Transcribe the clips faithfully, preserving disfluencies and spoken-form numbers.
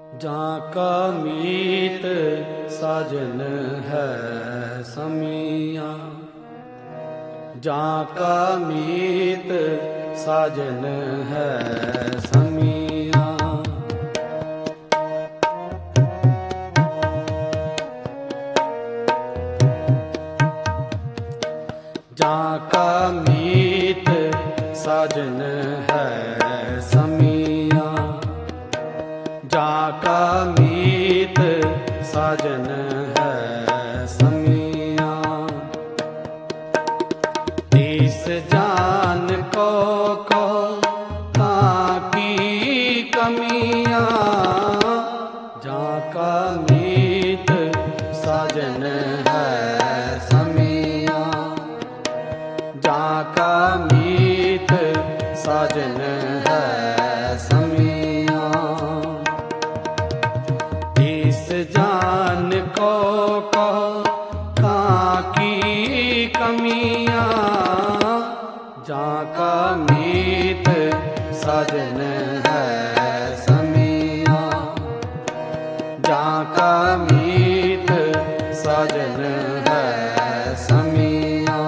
जाका मीत साजन है समिया, जाका मीत साजन है समिया। जाका मीत साजन है समिया, जाका मीत साजन है समिया। तीस जान को को ताकी कमिया, जाका मीत साजन है समिया, जाका मीत साजन है समिया। तीस जान को को काकी कमिया, जाका मीत साजन है समिया, जाका मीत साजन है समिया।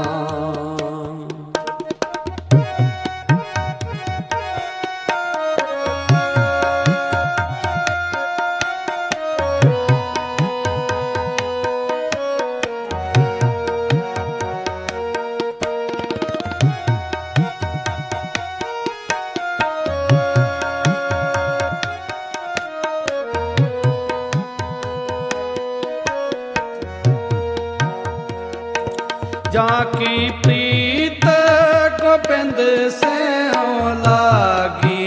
जाकी प्रीत गोबिंद से लागी,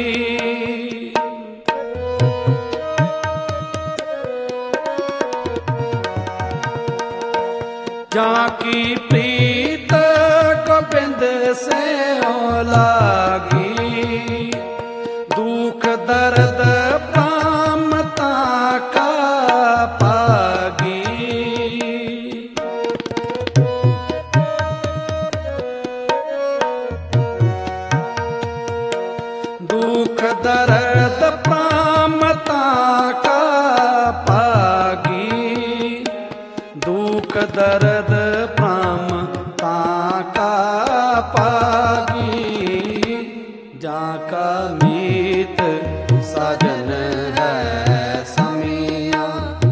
जाकी प्रीत गोबिंद से लागी। दुख दर्द पामता का पागी, दुख दर्द प्रामता का पागी, दुख दर्द प्रामता का पागी। जाका मीत साजन है समिया,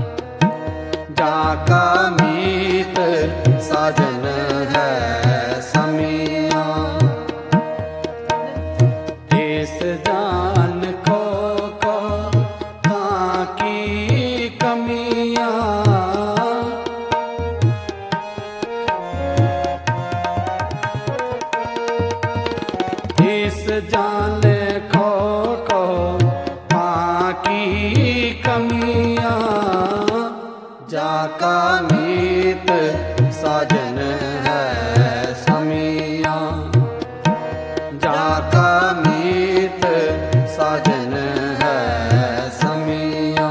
जाका मीत साजन है समिया। तीस जान को को ताकी कमिया, तीस जान को को ताकी कमिया, जाका मीत साजन है समिया, जाका मीत साजन है समिया।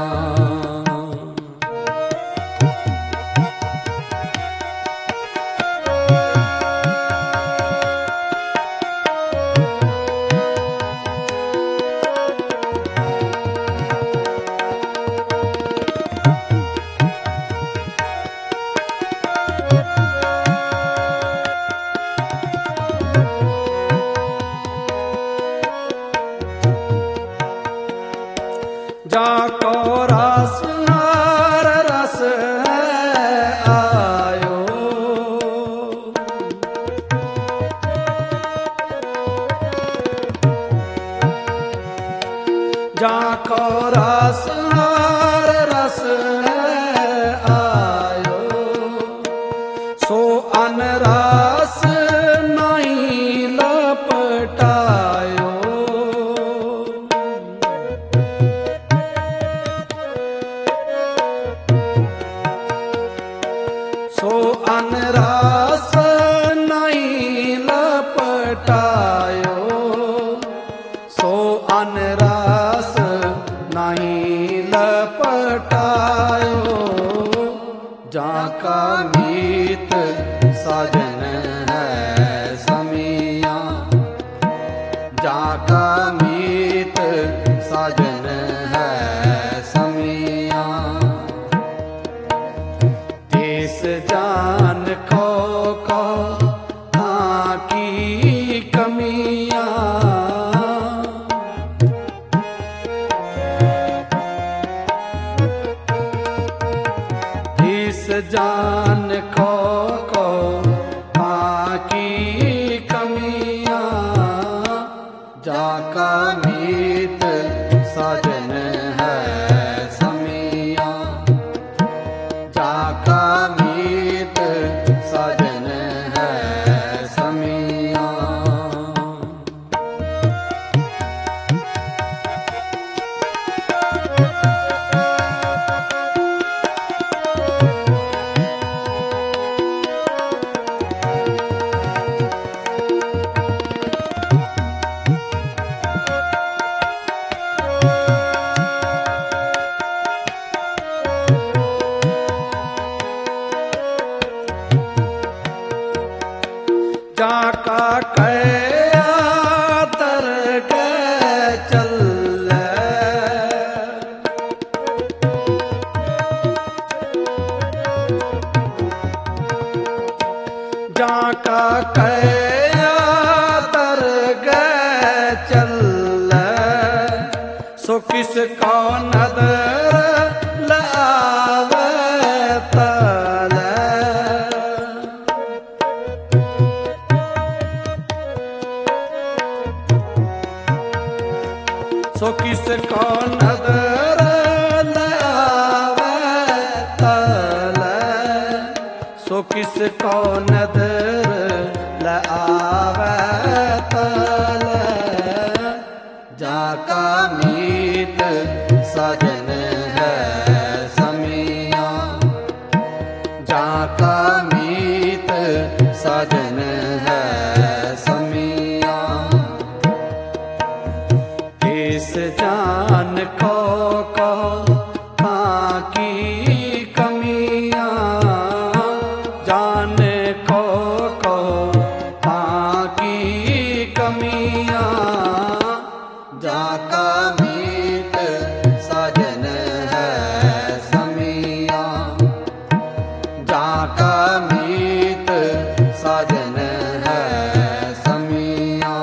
जाको रस नार रस आयो, जाको रस नार रस आयो। सो अनरस नहीं लपटायो, सो अनरस नहीं लपटायो, सो अनरस नहीं लपटायो। जाका मीत साजन है समिया, जाका मीत साजन है जान को को की कमियां, जाका मीत साजन है समियां, जाका मीत साजन है समियां। जाका कया तर के चल, जाका कया तर के चल, सो किसका नदर लावे तल, सो किसको नदर लावे तल, सो किसको नदर लावे तल, जाका मीत साजन है समियां, जाका मीत साजन है समियां। इस जान को को की कमियां, जान को को की कमियां, जाका मीत साजन है समियां, जाका मीत साजन है समियां।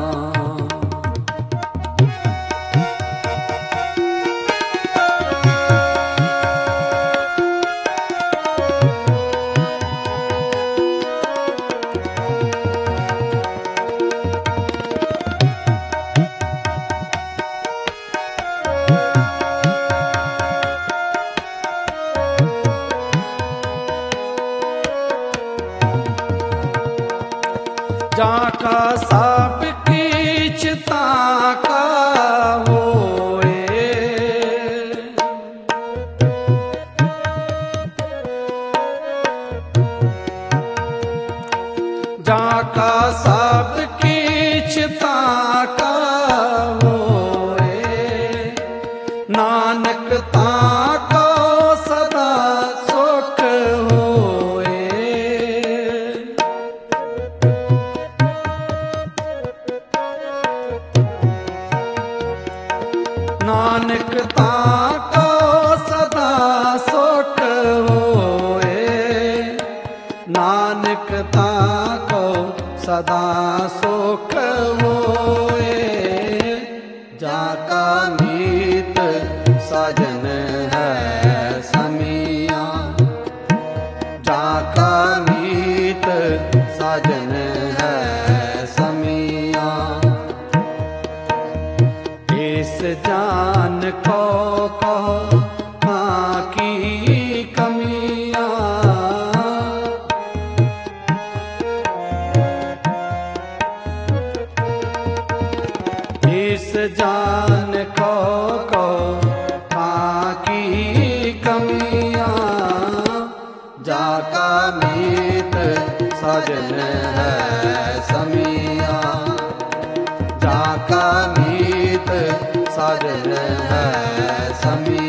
जाका सब कीच ताका होए, जाका सब कीच ताका होए, नानक ताको सदा सुख होए, नानक ताको सदा सुख होए, नानक ताको सदा सुख होए, जाका मीत साजन है समियां, जाका मीत साजन है समियां। इस जान को को की कमियां, इस जान को को की कमियां, जाका मीत साजन है समियां, जाका मीत साजन है समियां।